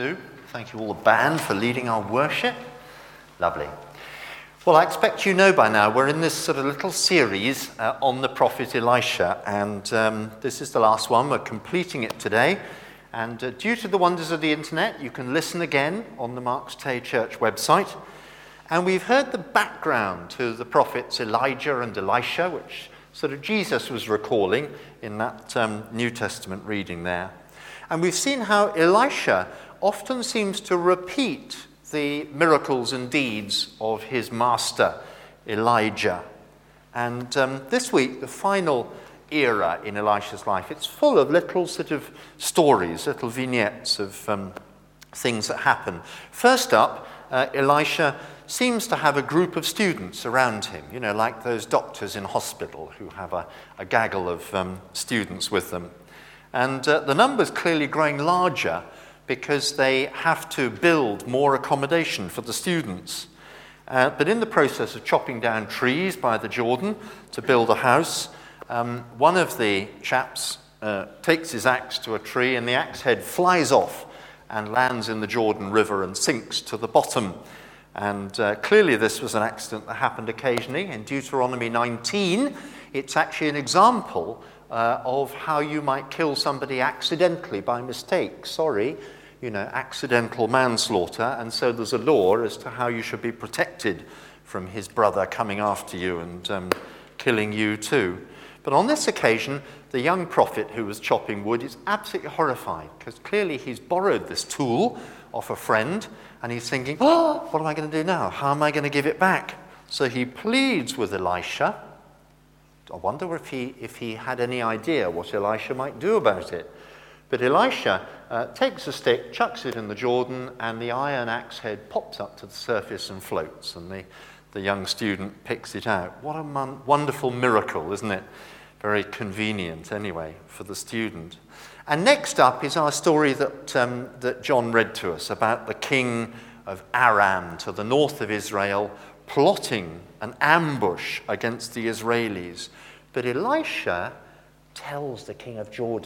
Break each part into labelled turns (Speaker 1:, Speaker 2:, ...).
Speaker 1: Thank you all, the band, for leading our worship. Lovely. Well, I expect you know by now we're in this sort of little series on the prophet Elisha, and this is the last one. We're completing it today, and due to the wonders of the internet, you can listen again on the Marks Tay Church website. And we've heard the background to the prophets Elijah and Elisha, which sort of Jesus was recalling in that New Testament reading there. And we've seen how Elisha often seems to repeat the miracles and deeds of his master, Elijah. And this week, the final era in Elisha's life, it's full of little sort of stories, little vignettes of things that happen. First up, Elisha seems to have a group of students around him, you know, like those doctors in hospital who have a gaggle of students with them. And the number's clearly growing larger because they have to build more accommodation for the students. But in the process of chopping down trees by the Jordan to build a house, one of the chaps takes his axe to a tree, and the axe head flies off and lands in the Jordan River and sinks to the bottom. And clearly this was an accident that happened occasionally. In Deuteronomy 19, it's actually an example of how you might kill somebody accidentally by mistake. Accidental manslaughter. And so there's a law as to how you should be protected from his brother coming after you and killing you too. But on this occasion, the young prophet who was chopping wood is absolutely horrified because clearly he's borrowed this tool off a friend and he's thinking, what am I going to do now? How am I going to give it back? So he pleads with Elisha. I wonder if he had any idea what Elisha might do about it. But Elisha takes a stick, chucks it in the Jordan, and the iron axe head pops up to the surface and floats, and the young student picks it out. What a wonderful miracle, isn't it? Very convenient, anyway, for the student. And next up is our story that John read to us about the king of Aram to the north of Israel, plotting an ambush against the Israelis. But Elisha tells the king of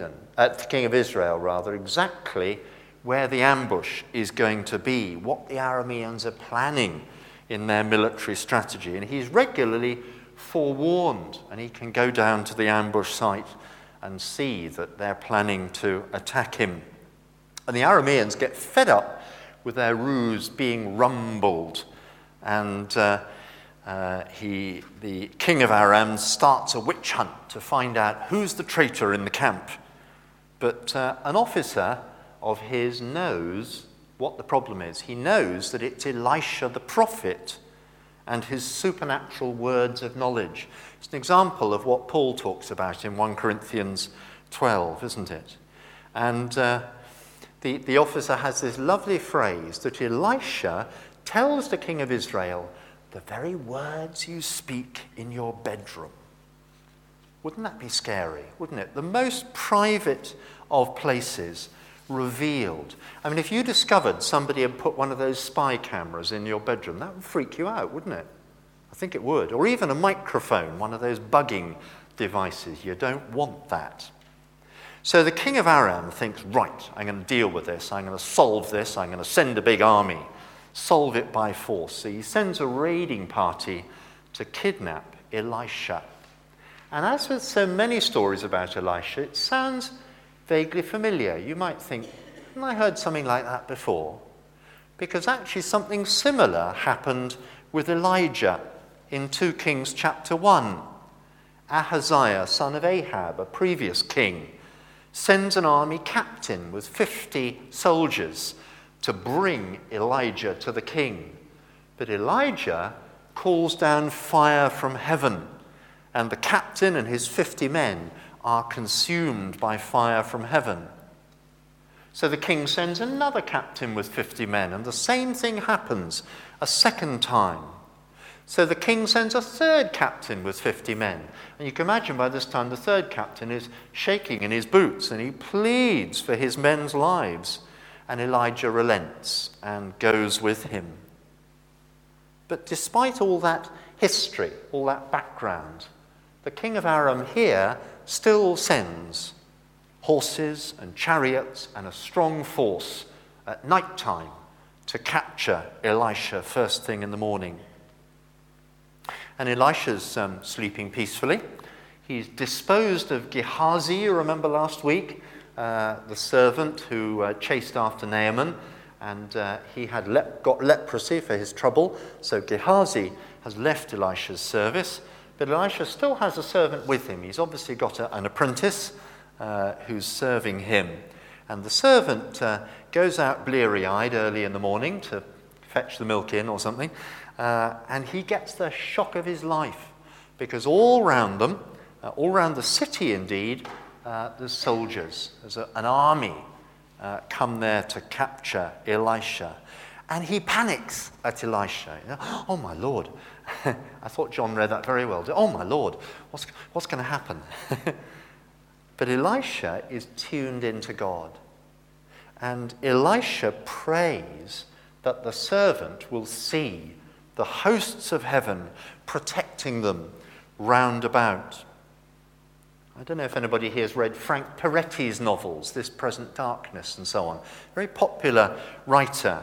Speaker 1: Israel, exactly where the ambush is going to be, what the Arameans are planning in their military strategy. And he's regularly forewarned, and he can go down to the ambush site and see that they're planning to attack him. And the Arameans get fed up with their ruse being rumbled, and the king of Aram starts a witch hunt to find out who's the traitor in the camp. But an officer of his knows what the problem is. He knows that it's Elisha the prophet and his supernatural words of knowledge. It's an example of what Paul talks about in 1 Corinthians 12, isn't it? And the officer has this lovely phrase that Elisha tells the king of Israel, the very words you speak in your bedroom. Wouldn't that be scary, wouldn't it? The most private of places revealed. I mean, if you discovered somebody had put one of those spy cameras in your bedroom, that would freak you out, wouldn't it? I think it would. Or even a microphone, one of those bugging devices. You don't want that. So the king of Aram thinks, right, I'm going to deal with this. I'm going to solve this. I'm going to send a big army. Solve it by force. So he sends a raiding party to kidnap Elisha. And as with so many stories about Elisha, it sounds vaguely familiar. You might think, haven't I heard something like that before? Because actually something similar happened with Elijah in 2 Kings chapter 1. Ahaziah, son of Ahab, a previous king, sends an army captain with 50 soldiers to bring Elijah to the king. But Elijah calls down fire from heaven, and the captain and his 50 men are consumed by fire from heaven. So the king sends another captain with 50 men, and the same thing happens a second time. So the king sends a third captain with 50 men. And you can imagine by this time the third captain is shaking in his boots, and he pleads for his men's lives. And Elijah relents and goes with him. But despite all that history, all that background, the king of Aram here still sends horses and chariots and a strong force at night time to capture Elisha first thing in the morning. And Elisha's sleeping peacefully. He's disposed of Gehazi, you remember last week, the servant who chased after Naaman, and he had got leprosy for his trouble. So Gehazi has left Elisha's service, but Elisha still has a servant with him. He's obviously got an apprentice who's serving him. And the servant goes out bleary-eyed early in the morning to fetch the milk in or something, and he gets the shock of his life, because all round them, all round the city indeed, there's soldiers. There's an army come there to capture Elisha. And he panics at Elisha. Oh, my Lord. I thought John read that very well. Oh, my Lord, what's going to happen? But Elisha is tuned into God. And Elisha prays that the servant will see the hosts of heaven protecting them round about. I don't know if anybody here has read Frank Peretti's novels, This Present Darkness and so on. Very popular writer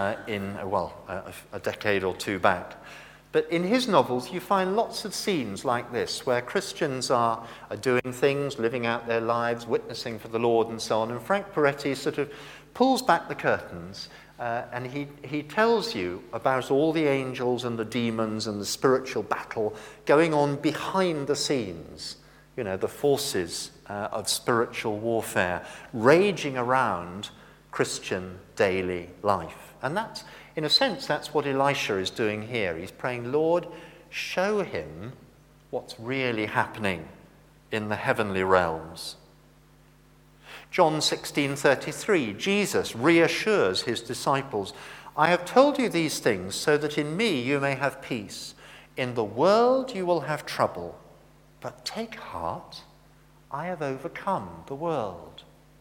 Speaker 1: a decade or two back. But in his novels, you find lots of scenes like this, where Christians are doing things, living out their lives, witnessing for the Lord and so on. And Frank Peretti sort of pulls back the curtains and he tells you about all the angels and the demons and the spiritual battle going on behind the scenes. You know, the forces of spiritual warfare raging around Christian daily life. And that's, in a sense, that's what Elisha is doing here. He's praying, Lord, show him what's really happening in the heavenly realms. John 16:33, Jesus reassures his disciples, I have told you these things so that in me you may have peace. In the world you will have trouble, but take heart, I have overcome the world.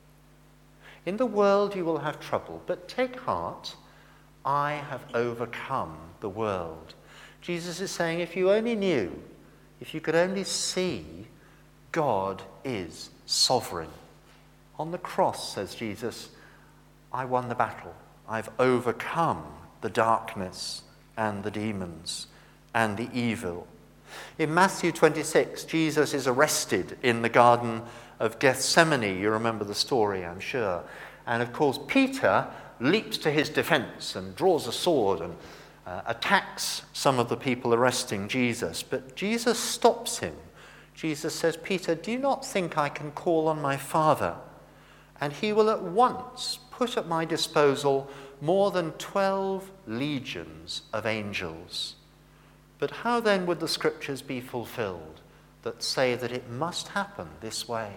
Speaker 1: In the world you will have trouble, but take heart, I have overcome the world. Jesus is saying, if you only knew, if you could only see, God is sovereign. On the cross, says Jesus, I won the battle. I've overcome the darkness and the demons and the evil. In Matthew 26, Jesus is arrested in the Garden of Gethsemane. You remember the story, I'm sure. And of course, Peter leaps to his defense and draws a sword and attacks some of the people arresting Jesus. But Jesus stops him. Jesus says, Peter, do you not think I can call on my Father, and he will at once put at my disposal more than 12 legions of angels? But how then would the scriptures be fulfilled that say that it must happen this way?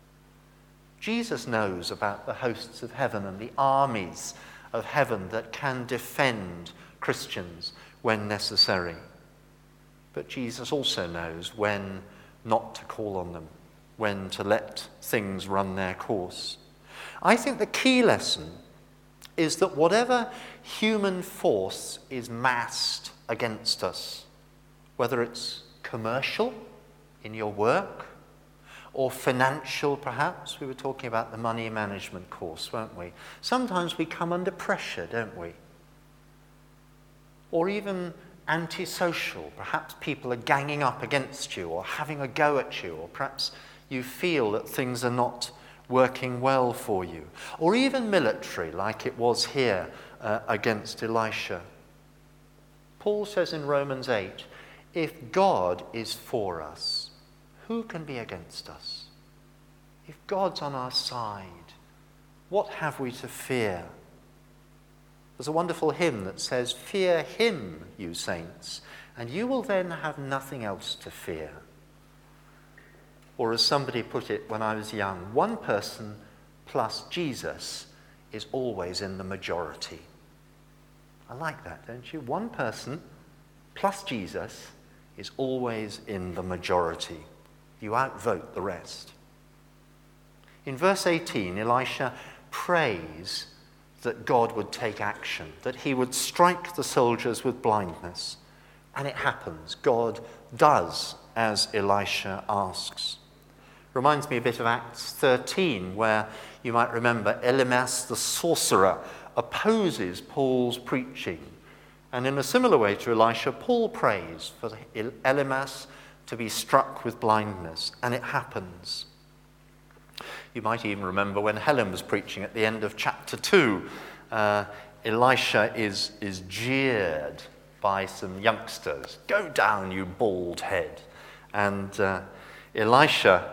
Speaker 1: Jesus knows about the hosts of heaven and the armies of heaven that can defend Christians when necessary. But Jesus also knows when not to call on them, when to let things run their course. I think the key lesson is that whatever human force is massed against us, whether it's commercial in your work or financial perhaps, we were talking about the money management course, weren't we? Sometimes we come under pressure, don't we? Or even antisocial, perhaps people are ganging up against you or having a go at you, or perhaps you feel that things are not working well for you. Or even military, like it was here against Elisha. Paul says in Romans 8, if God is for us, who can be against us? If God's on our side, what have we to fear? There's a wonderful hymn that says, fear him, you saints, and you will then have nothing else to fear. Or as somebody put it when I was young, one person plus Jesus is always in the majority. I like that, don't you? One person plus Jesus is always in the majority. You outvote the rest. In verse 18, Elisha prays that God would take action, that he would strike the soldiers with blindness. And it happens. God does as Elisha asks. Reminds me a bit of Acts 13, where you might remember Elymas the sorcerer opposes Paul's preaching. And in a similar way to Elisha, Paul prays for Elymas to be struck with blindness, and it happens. You might even remember when Helen was preaching at the end of chapter 2, Elisha is jeered by some youngsters. "Go down, you bald head." And Elisha,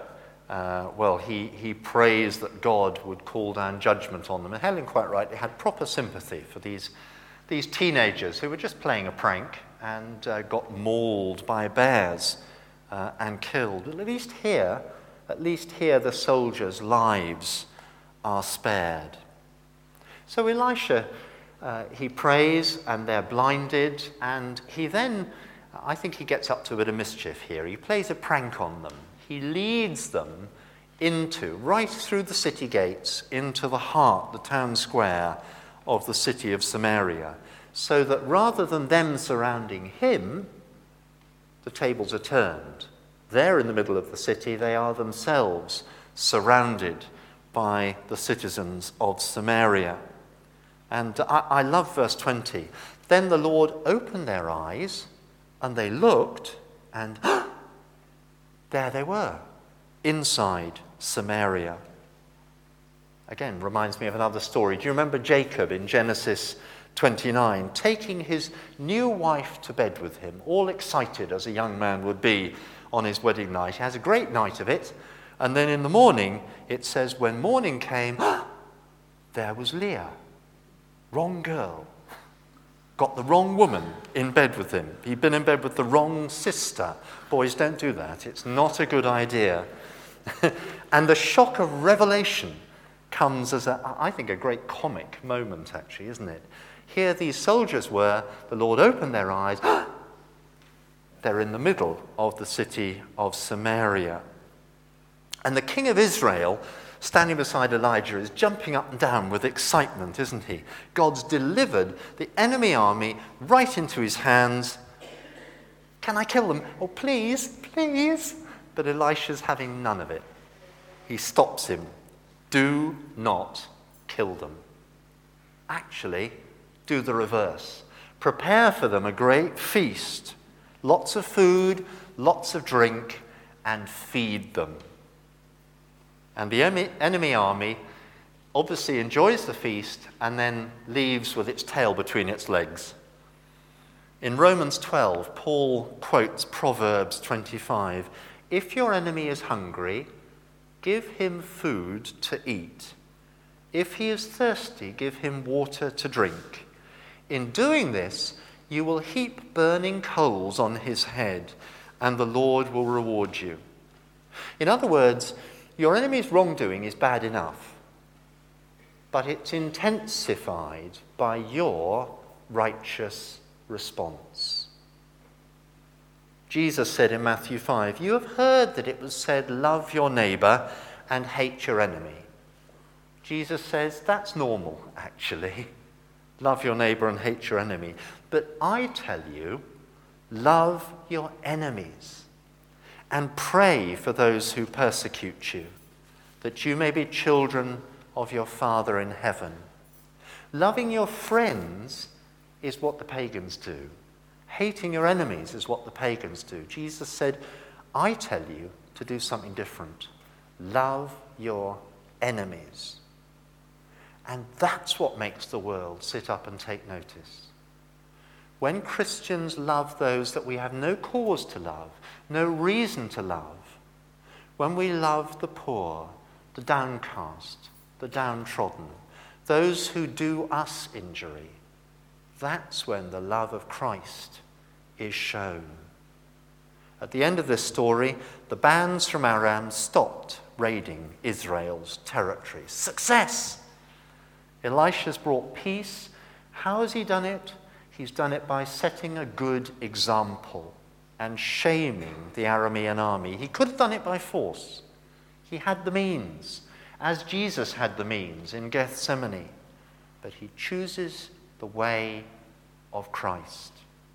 Speaker 1: he prays that God would call down judgment on them. And Helen, quite rightly, had proper sympathy for these teenagers who were just playing a prank and got mauled by bears and killed. But at least here the soldiers' lives are spared. So Elisha, he prays and they're blinded, and he then, I think he gets up to a bit of mischief here. He plays a prank on them. He leads them right through the city gates, into the heart, the town square of the city of Samaria, so that rather than them surrounding him, the tables are turned. They're in the middle of the city. They are themselves surrounded by the citizens of Samaria. And I love verse 20. Then the Lord opened their eyes, and they looked, and there they were, inside Samaria. Again, reminds me of another story. Do you remember Jacob in Genesis 29, taking his new wife to bed with him, all excited as a young man would be on his wedding night? He has a great night of it, and then in the morning, it says, when morning came, there was Leah. Wrong girl. Got the wrong woman in bed with him. He'd been in bed with the wrong sister. Boys, don't do that. It's not a good idea. And the shock of revelation comes as, I think, a great comic moment, actually, isn't it? Here these soldiers were, the Lord opened their eyes, they're in the middle of the city of Samaria. And the king of Israel, standing beside Elijah, is jumping up and down with excitement, isn't he? God's delivered the enemy army right into his hands. Can I kill them? Oh, please, please. But Elisha's having none of it. He stops him. Do not kill them. Actually, do the reverse. Prepare for them a great feast. Lots of food, lots of drink, and feed them. And the enemy army obviously enjoys the feast and then leaves with its tail between its legs. In Romans 12, Paul quotes Proverbs 25. If your enemy is hungry, give him food to eat. If he is thirsty, give him water to drink. In doing this, you will heap burning coals on his head, and the Lord will reward you. In other words, your enemy's wrongdoing is bad enough, but it's intensified by your righteous response. Jesus said in Matthew 5, you have heard that it was said, love your neighbour and hate your enemy. Jesus says that's normal, actually. Love your neighbour and hate your enemy. But I tell you, love your enemies and pray for those who persecute you, that you may be children of your Father in heaven. Loving your friends is what the pagans do. Hating your enemies is what the pagans do. Jesus said, I tell you to do something different. Love your enemies. And that's what makes the world sit up and take notice. When Christians love those that we have no cause to love, no reason to love, when we love the poor, the downcast, the downtrodden, those who do us injury, that's when the love of Christ is shown. At the end of this story, the bands from Aram stopped raiding Israel's territory. Success! Elisha's brought peace. How has he done it? He's done it by setting a good example and shaming the Aramean army. He could have done it by force. He had the means, as Jesus had the means in Gethsemane. But he chooses the way of Christ.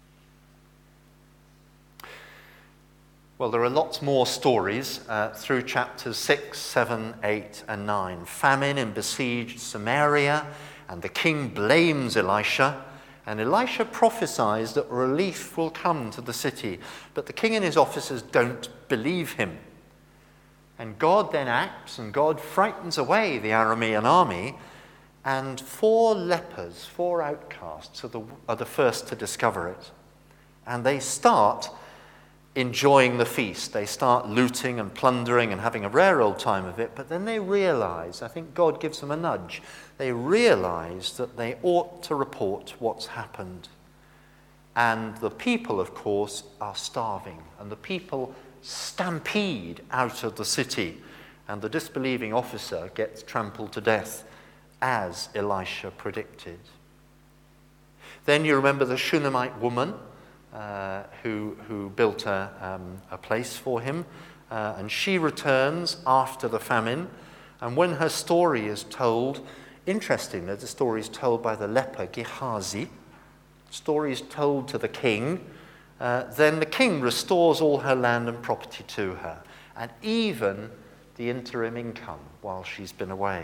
Speaker 1: Well, there are lots more stories through chapters 6, 7, 8, and 9. Famine in besieged Samaria, and the king blames Elisha, and Elisha prophesies that relief will come to the city. But the king and his officers don't believe him. And God then acts, and God frightens away the Aramean army, and 4 lepers, 4 outcasts, are the first to discover it. And they start enjoying the feast. They start looting and plundering and having a rare old time of it, but then they realize, I think God gives them a nudge, they realize that they ought to report what's happened. And the people, of course, are starving, and the people stampede out of the city, and the disbelieving officer gets trampled to death, as Elisha predicted. Then you remember the Shunammite woman who built a place for him, and she returns after the famine, and when her story is told, interestingly, the story is told by the leper Gehazi, story is told to the king, then the king restores all her land and property to her, and even the interim income while she's been away.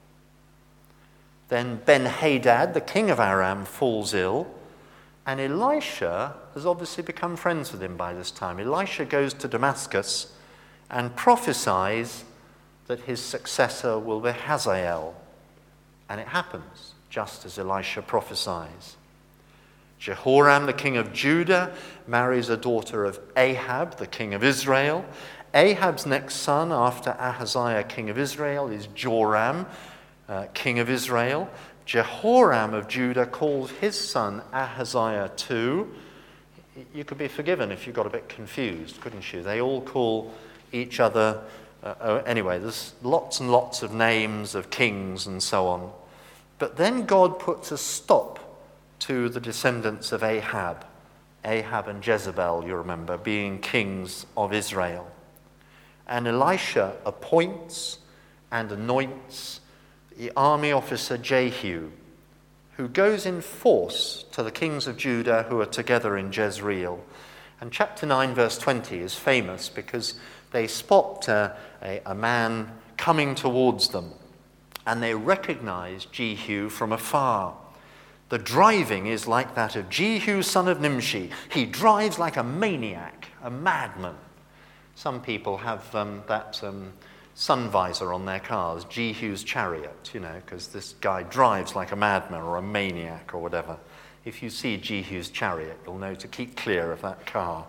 Speaker 1: Then Ben-Hadad, the king of Aram, falls ill, and Elisha has obviously become friends with him by this time. Elisha goes to Damascus and prophesies that his successor will be Hazael. And it happens, just as Elisha prophesies. Jehoram, the king of Judah, marries a daughter of Ahab, the king of Israel. Ahab's next son after Ahaziah, king of Israel, is Joram, king of Israel. Jehoram of Judah calls his son Ahaziah too. You could be forgiven if you got a bit confused, couldn't you? They all call each other. Anyway, there's lots and lots of names of kings and so on. But then God puts a stop to the descendants of Ahab and Jezebel, you remember, being kings of Israel. And Elisha appoints and anoints the army officer Jehu, who goes in force to the kings of Judah who are together in Jezreel. And chapter 9, verse 20 is famous because they spot a man coming towards them, and they recognize Jehu from afar. The driving is like that of Jehu, son of Nimshi. He drives like a maniac, a madman. Some people have that sun visor on their cars, Jehu's chariot, because this guy drives like a madman or a maniac or whatever. If you see Jehu's chariot, you'll know to keep clear of that car.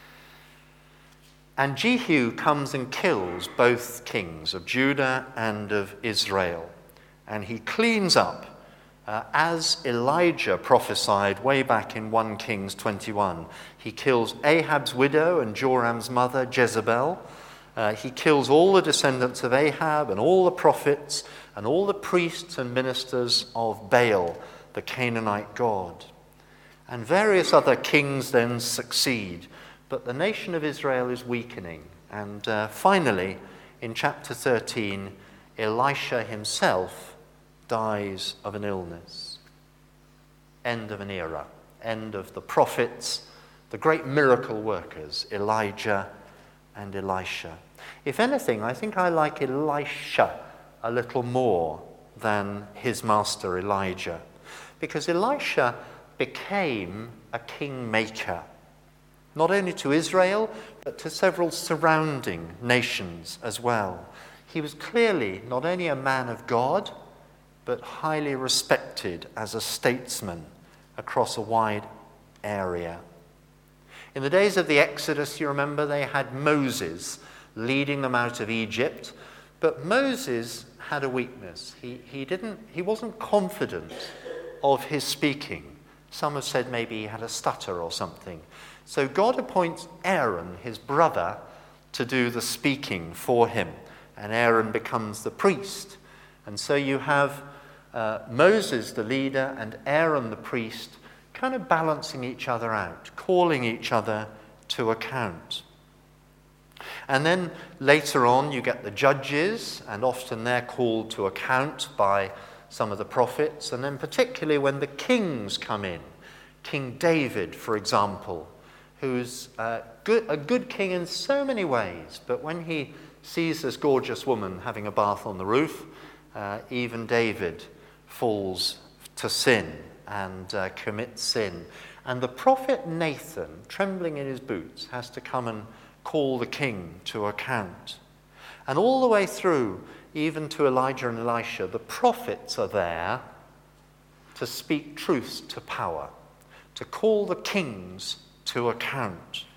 Speaker 1: And Jehu comes and kills both kings of Judah and of Israel. And he cleans up, as Elijah prophesied way back in 1 Kings 21. He kills Ahab's widow and Joram's mother, Jezebel. He kills all the descendants of Ahab and all the prophets and all the priests and ministers of Baal, the Canaanite god. And various other kings then succeed. But the nation of Israel is weakening. And finally, in chapter 13, Elisha himself dies of an illness. End of an era. End of the prophets, the great miracle workers, Elijah and Elisha. If anything, I think I like Elisha a little more than his master Elijah, because Elisha became a kingmaker, not only to Israel, but to several surrounding nations as well. He was clearly not only a man of God, but highly respected as a statesman across a wide area. In the days of the Exodus, you remember, they had Moses leading them out of Egypt, but Moses had a weakness. He wasn't confident of his speaking. Some have said maybe he had a stutter or something. So God appoints Aaron, his brother, to do the speaking for him, and Aaron becomes the priest. And so you have Moses the leader and Aaron the priest kind of balancing each other out, calling each other to account. And then later on you get the judges, and often they're called to account by some of the prophets, and then particularly when the kings come in. King David, for example, who's a good king in so many ways, but when he sees this gorgeous woman having a bath on the roof, even David falls to sin and commit sin. And the prophet Nathan, trembling in his boots, has to come and call the king to account. And all the way through, even to Elijah and Elisha, the prophets are there to speak truths to power, to call the kings to account.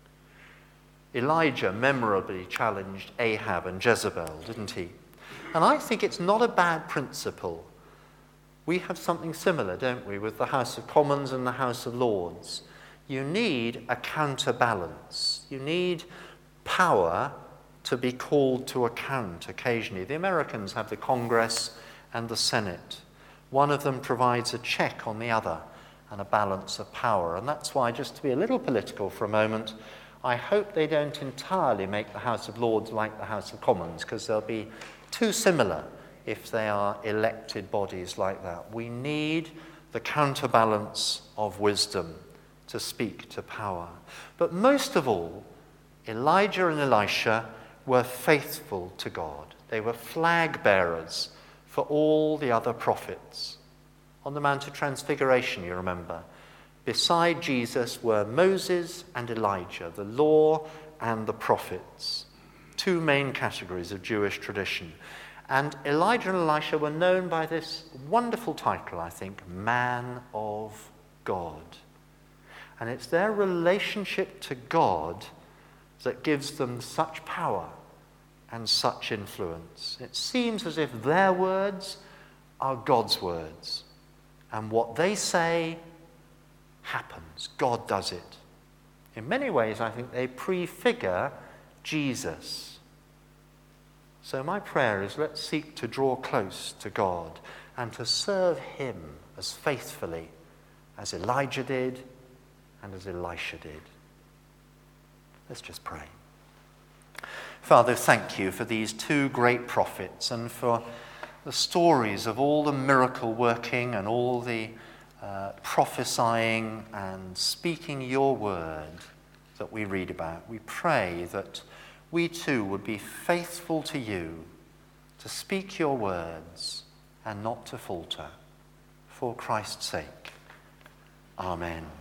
Speaker 1: Elijah memorably challenged Ahab and Jezebel, didn't he? And I think it's not a bad principle. We have something similar, don't we, with the House of Commons and the House of Lords. You need a counterbalance. You need power to be called to account occasionally. The Americans have the Congress and the Senate. One of them provides a check on the other and a balance of power. And that's why, just to be a little political for a moment, I hope they don't entirely make the House of Lords like the House of Commons, because they'll be too similar if they are elected bodies like that. We need the counterbalance of wisdom to speak to power. But most of all, Elijah and Elisha were faithful to God. They were flag bearers for all the other prophets. On the Mount of Transfiguration, you remember, beside Jesus were Moses and Elijah, the law and the prophets, two main categories of Jewish tradition. And Elijah and Elisha were known by this wonderful title, I think, Man of God. And it's their relationship to God that gives them such power and such influence. It seems as if their words are God's words, and what they say happens. God does it. In many ways, I think they prefigure Jesus. So my prayer is, let's seek to draw close to God and to serve him as faithfully as Elijah did and as Elisha did. Let's just pray. Father, thank you for these two great prophets and for the stories of all the miracle working and all the prophesying and speaking your word that we read about. We pray that we too would be faithful to you, to speak your words and not to falter. For Christ's sake. Amen.